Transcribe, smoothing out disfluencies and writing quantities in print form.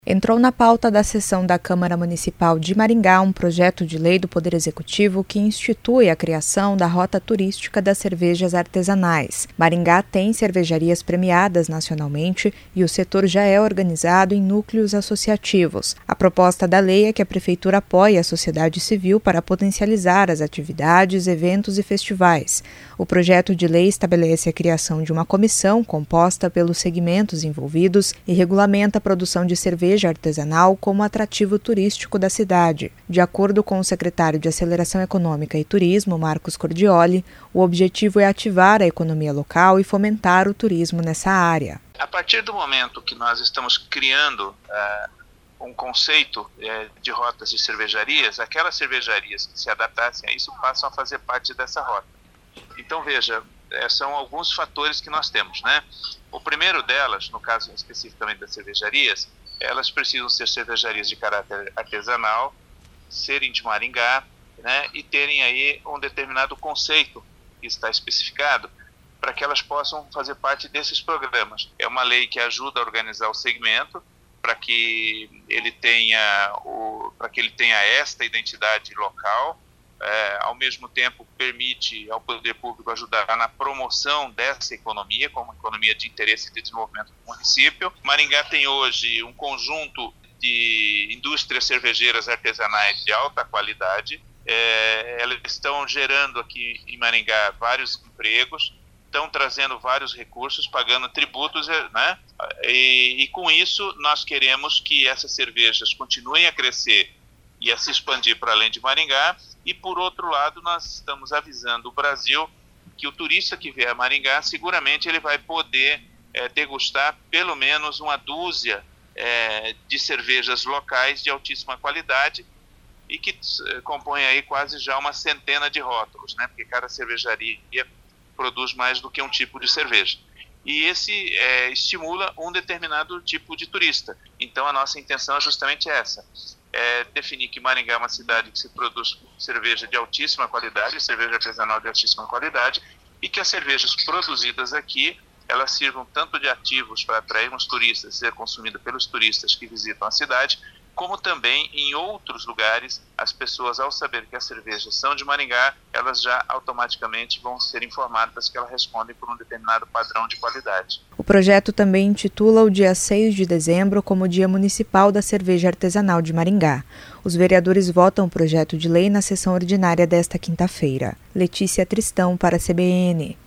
Entrou na pauta da sessão da Câmara Municipal de Maringá um projeto de lei do Poder Executivo que institui a criação da Rota Turística das Cervejas Artesanais. Maringá tem cervejarias premiadas nacionalmente e o setor já é organizado em núcleos associativos. A proposta da lei é que a Prefeitura apoie a sociedade civil para potencializar as atividades, eventos e festivais. O projeto de lei estabelece a criação de uma comissão composta pelos segmentos envolvidos e regulamenta a produção de cerveja artesanal como atrativo turístico da cidade. De acordo com o secretário de Aceleração Econômica e Turismo, Marcos Cordioli, o objetivo é ativar a economia local e fomentar o turismo nessa área. A partir do momento que nós estamos criando um conceito de rotas de cervejarias, aquelas cervejarias que se adaptassem a isso passam a fazer parte dessa rota. Então, veja, são alguns fatores que nós temos, né? O primeiro delas, no caso especificamente das cervejarias, elas precisam ser cervejarias de caráter artesanal, serem de Maringá, né, e terem aí um determinado conceito que está especificado para que elas possam fazer parte desses programas. É uma lei que ajuda a organizar o segmento para que ele tenha esta identidade local. Ao mesmo tempo permite ao poder público ajudar na promoção dessa economia, como economia de interesse e de desenvolvimento do município. Maringá tem hoje um conjunto de indústrias cervejeiras artesanais de alta qualidade. Elas estão gerando aqui em Maringá vários empregos, estão trazendo vários recursos, pagando tributos, né? E com isso nós queremos que essas cervejas continuem a crescer e a se expandir para além de Maringá. E, por outro lado, nós estamos avisando o Brasil que o turista que vier a Maringá, seguramente ele vai poder degustar pelo menos uma dúzia de cervejas locais de altíssima qualidade e que compõem aí quase já uma centena de rótulos, né? Porque cada cervejaria produz mais do que um tipo de cerveja. E esse estimula um determinado tipo de turista. Então, a nossa intenção é justamente essa. Definir que Maringá é uma cidade que se produz cerveja de altíssima qualidade, cerveja artesanal de altíssima qualidade, e que as cervejas produzidas aqui, elas sirvam tanto de ativos para atrair os turistas, ser consumida pelos turistas que visitam a cidade, como também em outros lugares, as pessoas, ao saber que as cervejas são de Maringá, elas já automaticamente vão ser informadas que elas respondem por um determinado padrão de qualidade. O projeto também intitula o dia 6 de dezembro como Dia Municipal da Cerveja Artesanal de Maringá. Os vereadores votam o projeto de lei na sessão ordinária desta quinta-feira. Letícia Tristão para a CBN.